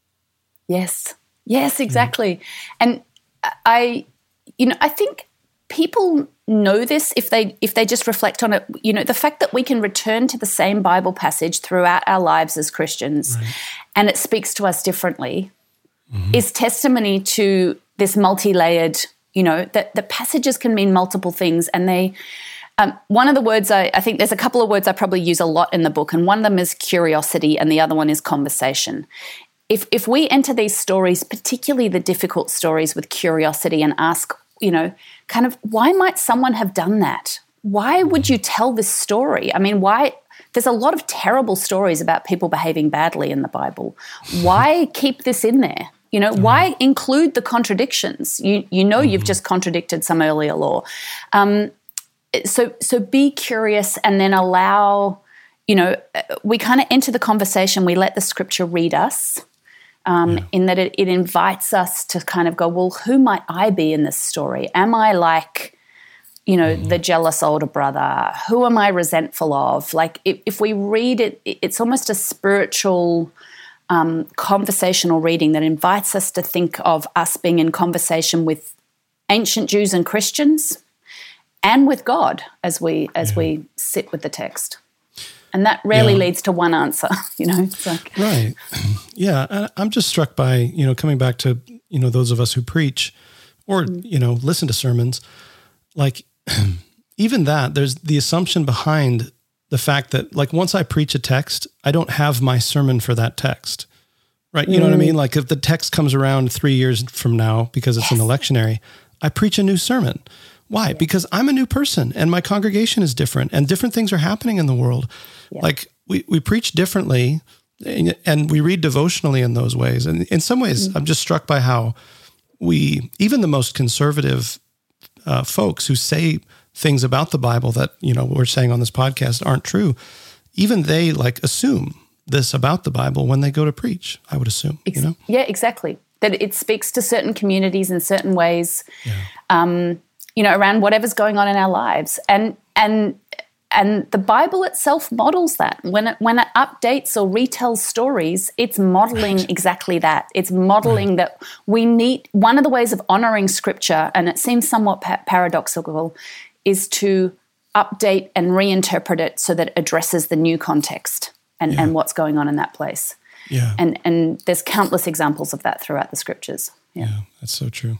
Yes. Yes, exactly. Mm. And I, you know, I think people know this if they if they just reflect on it. You know, the fact that we can return to the same Bible passage throughout our lives as Christians, right. and it speaks to us differently, mm-hmm. is testimony to this multi-layered, you know, that the passages can mean multiple things. And they, um, one of the words I, I think there's a couple of words I probably use a lot in the book, and one of them is curiosity and the other one is conversation. If if we enter these stories, particularly the difficult stories, with curiosity and ask, you know, kind of, why might someone have done that? Why would you tell this story? I mean, why? There's a lot of terrible stories about people behaving badly in the Bible. Why keep this in there? You know, why include the contradictions? You you know you've just contradicted some earlier law. Um, so so be curious and then allow, you know, we kind of enter the conversation, we let the scripture read us. Um, yeah. In that it, it invites us to kind of go, well, who might I be in this story? Am I like you know, the jealous older brother. Who am I resentful of? Like if, if we read it, it's almost a spiritual, um, conversational reading that invites us to think of us being in conversation with ancient Jews and Christians and with God as we as yeah. we sit with the text. And that rarely yeah. leads to one answer, you know. It's like, right. Yeah, and I'm just struck by, you know, coming back to, you know, those of us who preach or, mm. you know, listen to sermons, like even that, there's the assumption behind the fact that, like, once I preach a text, I don't have my sermon for that text, right? You mm. know what I mean? Like if the text comes around three years from now because it's yes. an electionary, I preach a new sermon. Why? Yeah. Because I'm a new person and my congregation is different and different things are happening in the world. Yeah. Like we, we preach differently and, and we read devotionally in those ways. And in some ways, mm. I'm just struck by how we, even the most conservative uh, folks who say things about the Bible that, you know, we're saying on this podcast aren't true, even they like assume this about the Bible when they go to preach, I would assume, Ex- you know? Yeah, exactly. That it speaks to certain communities in certain ways, yeah. um, you know, around whatever's going on in our lives. And and and the Bible itself models that. When it, when it updates or retells stories, it's modeling right. exactly that. It's modeling right. that we need, one of the ways of honoring Scripture, and it seems somewhat pa- paradoxical, is to update and reinterpret it so that it addresses the new context and, yeah. and what's going on in that place. Yeah. And and there's countless examples of that throughout the Scriptures. Yeah, yeah that's so true.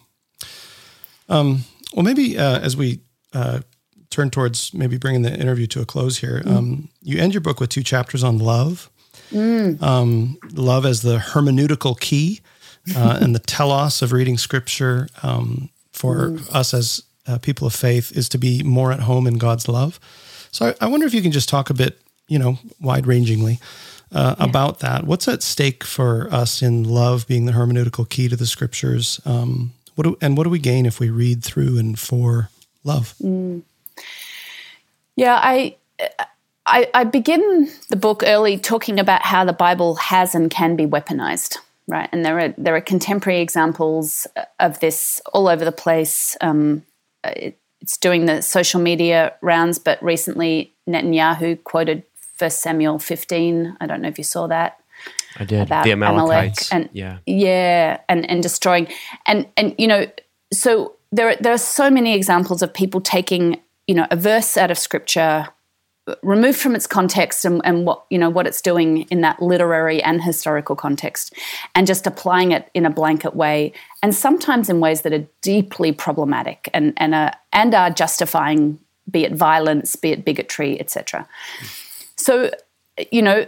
Um. Well, maybe uh, as we uh, turn towards maybe bringing the interview to a close here, mm. um, you end your book with two chapters on love. Mm. Um, love as the hermeneutical key uh, and the telos of reading Scripture um, for mm. us as uh, people of faith is to be more at home in God's love. So I, I wonder if you can just talk a bit, you know, wide-rangingly uh, yeah. about that. What's at stake for us in love being the hermeneutical key to the Scriptures? Um What do, and what do we gain if we read through and for love? Mm. Yeah, I, I I begin the book early talking about how the Bible has and can be weaponized, right? And there are there are contemporary examples of this all over the place. Um, it, it's doing the social media rounds, but recently Netanyahu quoted First Samuel fifteen. I don't know if you saw that. I did. About the Amalekites. Amalek and yeah. Yeah. And, and destroying. And, and, you know, so there are, there are so many examples of people taking, you know, a verse out of Scripture, removed from its context and, and what, you know, what it's doing in that literary and historical context, and just applying it in a blanket way, and sometimes in ways that are deeply problematic and, and, are, and are justifying, be it violence, be it bigotry, et cetera. So, you know,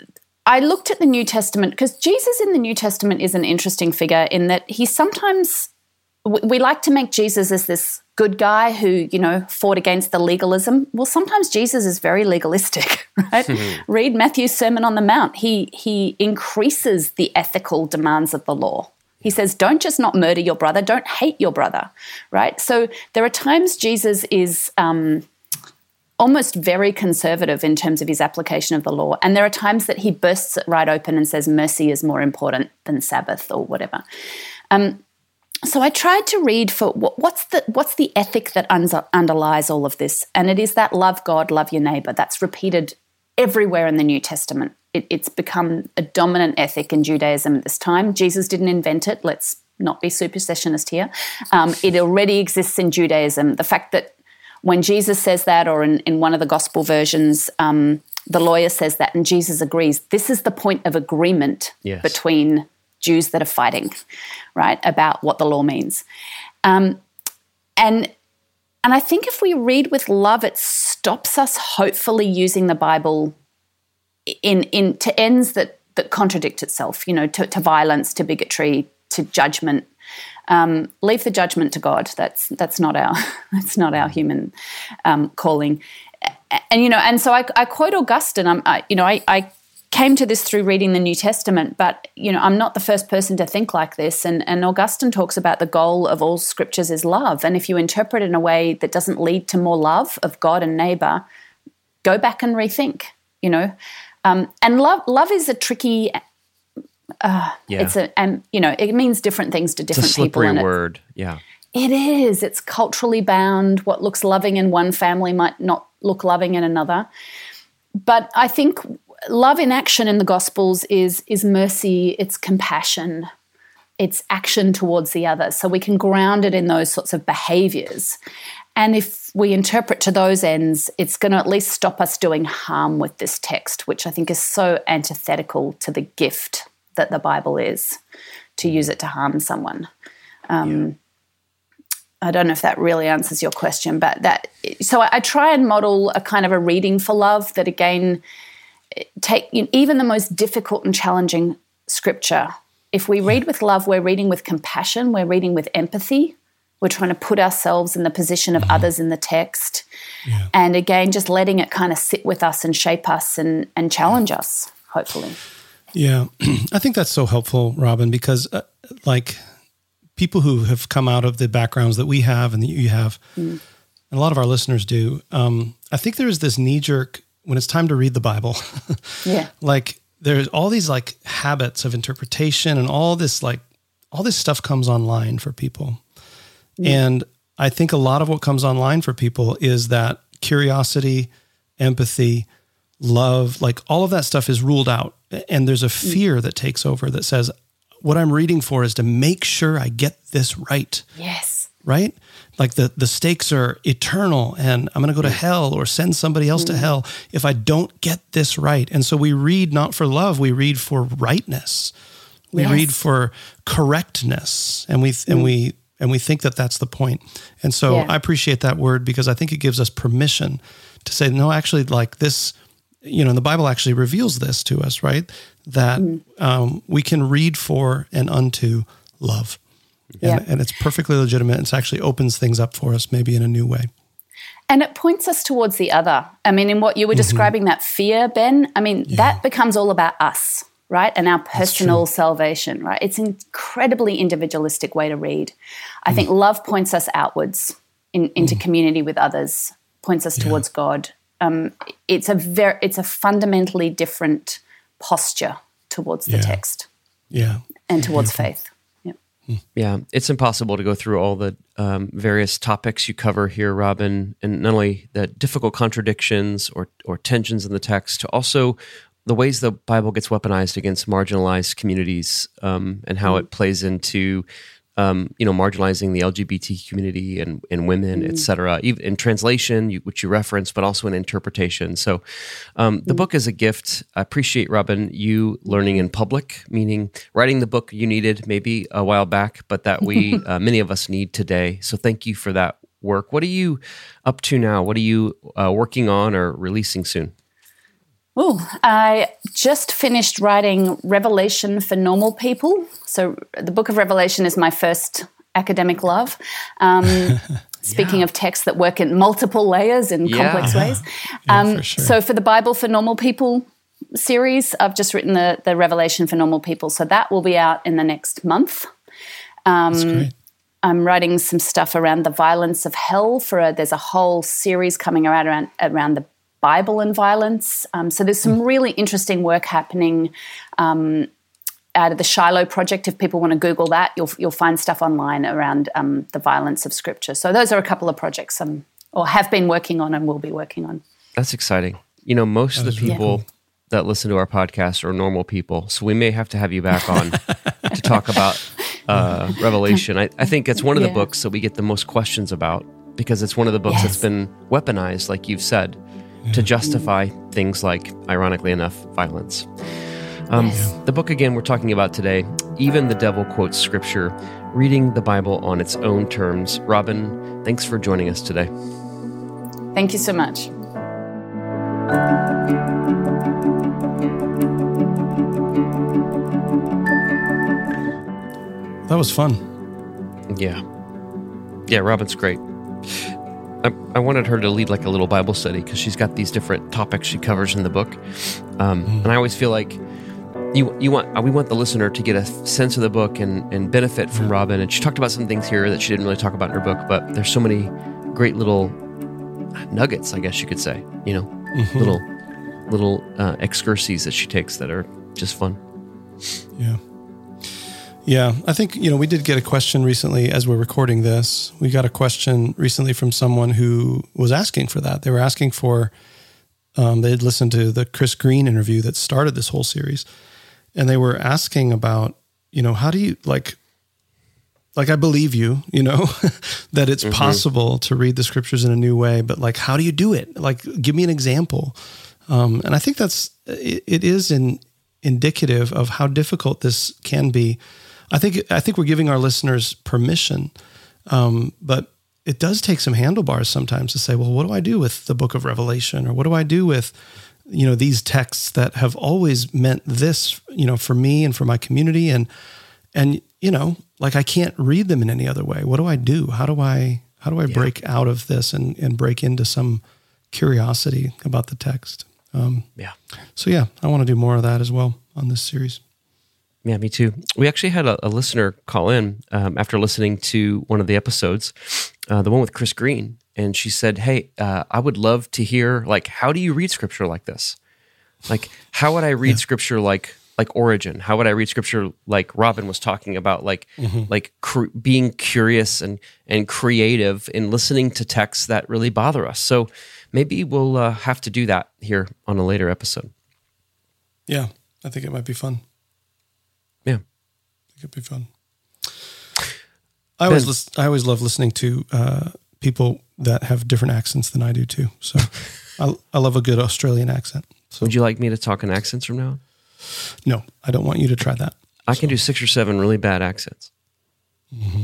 I looked at the New Testament because Jesus in the New Testament is an interesting figure in that he sometimes, we like to make Jesus as this good guy who, you know, fought against the legalism. Well, sometimes Jesus is very legalistic, right? Mm-hmm. Read Matthew's Sermon on the Mount. He, he increases the ethical demands of the law. He says, don't just not murder your brother, don't hate your brother, right? So there are times Jesus is um, almost very conservative in terms of his application of the law. And there are times that he bursts it right open and says mercy is more important than Sabbath or whatever. Um, so I tried to read for what, what's the what's the ethic that un- underlies all of this. And it is that love God, love your neighbor. That's repeated everywhere in the New Testament. It, it's become a dominant ethic in Judaism at this time. Jesus didn't invent it. Let's not be supersessionist here. Um, it already exists in Judaism. The fact that when Jesus says that, or in, in one of the gospel versions, um, the lawyer says that, and Jesus agrees. This is the point of agreement yes. between Jews that are fighting, right, about what the law means. Um, and and I think if we read with love, it stops us hopefully using the Bible in in to ends that that contradict itself, you know, to, to violence, to bigotry, to judgment. Um, leave the judgment to God. That's that's not our that's not our human um, calling. And, and you know, and so I, I quote Augustine. I'm, I, you know, I, I came to this through reading the New Testament, but you know, I'm not the first person to think like this. And, and Augustine talks about the goal of all scriptures is love. And if you interpret it in a way that doesn't lead to more love of God and neighbor, go back and rethink. You know, um, and love love is a tricky. Uh, yeah. It's a, and you know, it means different things to different it's a slippery people. And word, yeah. It is. It's culturally bound. What looks loving in one family might not look loving in another. But I think love in action in the Gospels is, is mercy, it's compassion, it's action towards the other. So we can ground it in those sorts of behaviors. And if we interpret to those ends, it's going to at least stop us doing harm with this text, which I think is so antithetical to the gift that the Bible is, to use it to harm someone. Um, yeah. I don't know if that really answers your question, but that, so I, I try and model a kind of a reading for love that, again, take even the most difficult and challenging scripture. If we read with love, we're reading with compassion, we're reading with empathy, we're trying to put ourselves in the position of mm-hmm. others in the text. Yeah. And again, just letting it kind of sit with us and shape us and, and challenge us, hopefully. Yeah, I think that's so helpful, Robin, because uh, like people who have come out of the backgrounds that we have and that you have, mm. and a lot of our listeners do, um, I think there's this knee-jerk, when it's time to read the Bible, yeah, like there's all these like habits of interpretation and all this like, all this stuff comes online for people. Mm. And I think a lot of what comes online for people is that curiosity, empathy, love, like all of that stuff is ruled out. And there's a fear that takes over that says, what I'm reading for is to make sure I get this right. Yes. Right? Like the, the stakes are eternal and I'm going to go to hell or send somebody else mm. to hell if I don't get this right. And so we read not for love, we read for rightness. We yes. read for correctness. And we, mm. and we, and we think that that's the point. And so yeah. I appreciate that word because I think it gives us permission to say, no, actually like this, you know, the Bible actually reveals this to us, right? That mm. um, we can read for and unto love. Yeah. And, and it's perfectly legitimate. It actually opens things up for us maybe in a new way. And it points us towards the other. I mean, in what you were describing, mm-hmm. that fear, Ben, I mean, yeah. that becomes all about us, right? And our personal salvation, right? It's an incredibly individualistic way to read. I mm. think love points us outwards in, into mm. community with others, points us yeah. towards God. Um, it's a very, it's a fundamentally different posture towards the yeah. text, yeah, and towards Beautiful. faith. Yeah, yeah. It's impossible to go through all the um, various topics you cover here, Robin, and not only the difficult contradictions or or tensions in the text, to also the ways the Bible gets weaponized against marginalized communities, um, and how mm. it plays into. Um, you know, marginalizing the L G B T community and, and women, mm. et cetera, even in translation, you, which you referenced, but also in interpretation. So um, the mm. book is a gift. I appreciate, Robin, you learning in public, meaning writing the book you needed maybe a while back, but that we, uh, many of us need today. So thank you for that work. What are you up to now? What are you uh, working on or releasing soon? Oh, I just finished writing Revelation for Normal People. So the book of Revelation is my first academic love. Um, speaking yeah. of texts that work in multiple layers in yeah. complex yeah. ways. Yeah, um, for sure. So for the Bible for Normal People series, I've just written the, the Revelation for Normal People. So that will be out in the next month. Um, That's great. I'm writing some stuff around the violence of hell. For a, there's a whole series coming around around, around the Bible and violence. Um, so there's some really interesting work happening um, out of the Shiloh Project. If people want to Google that, you'll you'll find stuff online around um, the violence of Scripture. So those are a couple of projects um, or have been working on and will be working on. That's exciting. You know, most that of the people really cool. that listen to our podcast are normal people, so we may have to have you back on to talk about uh, Revelation. I, I think it's one of the yeah. books that we get the most questions about because it's one of the books yes. that's been weaponized, like you've said, to justify things like, ironically enough, violence. Um, yes. The book, again, we're talking about today, Even the Devil Quotes Scripture, Reading the Bible on Its Own Terms. Robin, thanks for joining us today. Thank you so much. That was fun. Yeah. Yeah, Robin's great. I, I wanted her to lead like a little Bible study because she's got these different topics she covers in the book. Um, mm. And I always feel like you you want we want the listener to get a sense of the book and, and benefit from Robin. And she talked about some things here that she didn't really talk about in her book, but there's so many great little nuggets, I guess you could say, you know, mm-hmm. little little uh, excursions that she takes that are just fun. Yeah. Yeah, I think, you know, we did get a question recently as we're recording this. We got a question recently from someone who was asking for that. They were asking for, um, they had listened to the Chris Green interview that started this whole series. And they were asking about, you know, how do you, like, like I believe you, you know, that it's mm-hmm. possible to read the scriptures in a new way, but like, how do you do it? Like, give me an example. Um, and I think that's, it, it is in, indicative of how difficult this can be. I think I think we're giving our listeners permission, um, but it does take some handlebars sometimes to say, well, what do I do with the book of Revelation, or what do I do with, you know, these texts that have always meant this, you know, for me and for my community, and and you know, like I can't read them in any other way. What do I do? How do I how do I yeah. break out of this and and break into some curiosity about the text? Um, yeah. So yeah, I want to do more of that as well on this series. Yeah, me too. We actually had a, a listener call in um, after listening to one of the episodes, uh, the one with Chris Green, and she said, "Hey, uh, I would love to hear, like, how do you read scripture like this? Like, how would I read yeah. scripture like like Origen? How would I read scripture like Robin was talking about, like mm-hmm. like cr- being curious and and creative in listening to texts that really bother us?" So maybe we'll uh, have to do that here on a later episode. Yeah, I think it might be fun. Yeah, I think it'd be fun. I always, listen, I always love listening to uh, people that have different accents than I do too. So I, I love a good Australian accent. So would you like me to talk in accents from now on? No, I don't want you to try that. I so. can do six or seven really bad accents. Mm-hmm.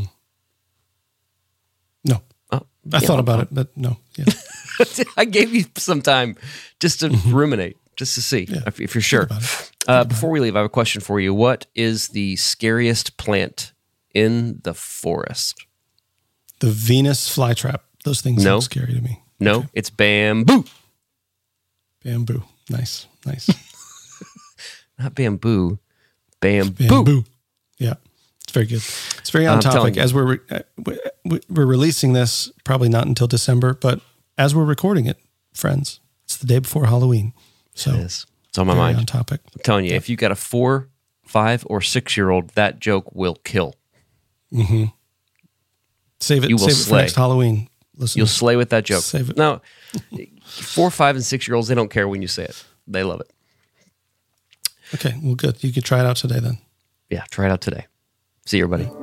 No, oh, I yeah, thought I'll, about I'll, it, but no. Yeah. I gave you some time just to mm-hmm. ruminate, just to see yeah. if, if you're sure. Uh, before we leave, I have a question for you. What is the scariest plant in the forest? The Venus flytrap. Those things no. sound scary to me. No, okay. It's bamboo. Bamboo. Nice, nice. Not bamboo. Bamboo. Bamboo. Yeah, it's very good. It's very on I'm topic. As we're re- we're releasing this, probably not until December, but as we're recording it, friends, it's the day before Halloween. So it is. It's on my mind. On topic. I'm telling you, yeah. if you got a four, five, or six-year-old, that joke will kill. Mm-hmm. Save it. You will save slay. it for next Halloween. Listen, You'll slay with that joke. Save it. Now, four, five, and six-year-olds, they don't care when you say it. They love it. Okay, well, good. You can try it out today then. Yeah, try it out today. See you, everybody.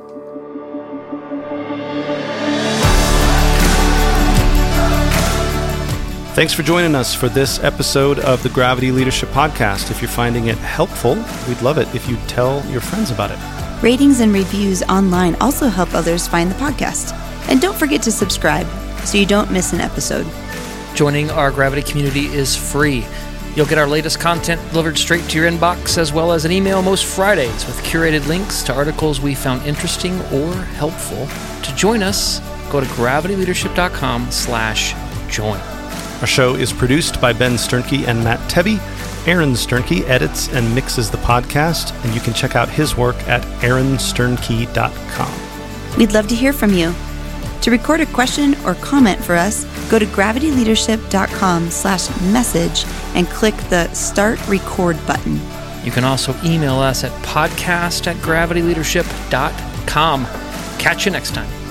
Thanks for joining us for this episode of the Gravity Leadership Podcast. If you're finding it helpful, we'd love it if you tell your friends about it. Ratings and reviews online also help others find the podcast. And don't forget to subscribe so you don't miss an episode. Joining our Gravity community is free. You'll get our latest content delivered straight to your inbox, as well as an email most Fridays with curated links to articles we found interesting or helpful. To join us, go to gravityleadership.com slash join. Our show is produced by Ben Sternke and Matt Tebbe. Aaron Sternke edits and mixes the podcast, and you can check out his work at aaron sternke dot com. We'd love to hear from you. To record a question or comment for us, go to gravityleadership.com slash message and click the Start Record button. You can also email us at podcast at gravityleadership dot com. Catch you next time.